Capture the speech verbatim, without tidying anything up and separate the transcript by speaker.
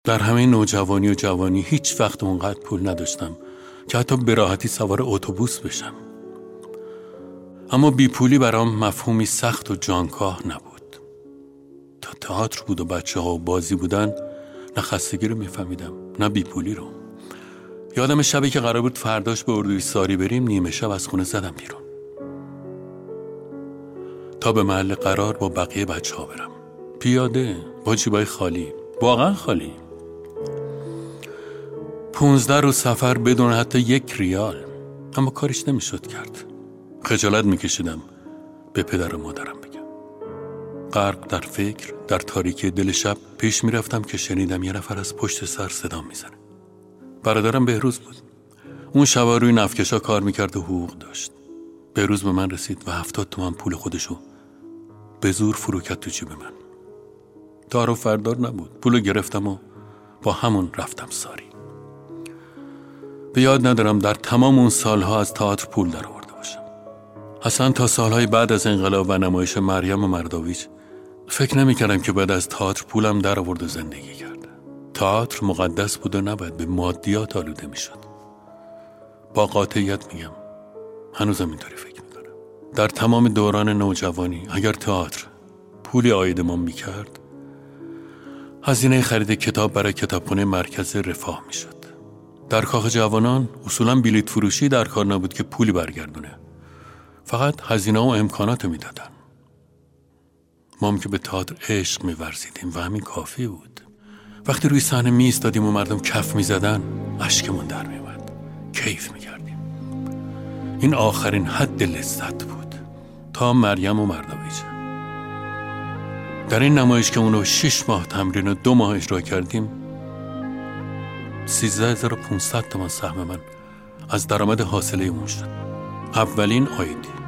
Speaker 1: در همه نوجوانی و جوانی هیچ وقت اونقدر پول نداشتم که حتی به راحتی سوار اتوبوس بشم. اما بی پولی برام مفهومی سخت و جانکاه نبود. تا تئاتر بود و بچه ها و بازی بودن، نه خستگی رو میفهمیدم نه بی پولی رو. یادم شبی که قرار بود فرداش به اردوی ساری بریم، نیمه شب از خونه زدم بیرون تا به محل قرار با بقیه بچه ها برم، پیاده با جیبای خالی، واقعا خالی. پونزده روز سفر بدون حتی یک ریال، اما کارش نمیشد کرد. خجالت میکشیدم به پدر و مادرم بگم. غرق در فکر، در تاریکی دل شب پیش میرفتم که شنیدم یه نفر از پشت سر صدام میزنه. برادرم بهروز بود. اون شبا روی نفتکشا کار میکرد و حقوق داشت. بهروز به من رسید و هفتاد تومن پول خودشو به زور فرو کرد تو جیب من. دار و فردار نبود. پولو گرفتم و با همون رفتم ساری. به یاد ندارم در تمام اون سالها از تئاتر پول در آورده باشم. اصلا تا سالهای بعد از انقلاب و نمایش مریم و مرداویچ فکر نمی کردم که بعد از تئاتر پولم در آورد و زندگی کرد. تئاتر مقدس بود و نباید به مادیات آلوده می شد. با قاطعیت میگم هنوزم اینطوری فکر میکنم. در تمام دوران نوجوانی اگر تئاتر پولی عاید ما میکرد، هزینه خرید کتاب برای کتابخانه مرکز رفاه میشد. در کاخ جوانان اصولا بلیط فروشی در کار نبود که پولی برگردونه، فقط هزینه و امکانات میدادن. ما هم که به تئاتر عشق میورزیدیم و همین کافی بود. وقتی روی صحنه می ایستادیم و مردم کف میزدن، اشکمون در میومد، کیف میکردیم. این آخرین حد لذت بود تا مریم و مرداویچ. در این نمایش که اونو شش ماه تمرین و دو ماه اجرا کردیم، سیزده هزار و پونصد تومان سهم من از درآمد حاصله اون شد. اولین عایدی.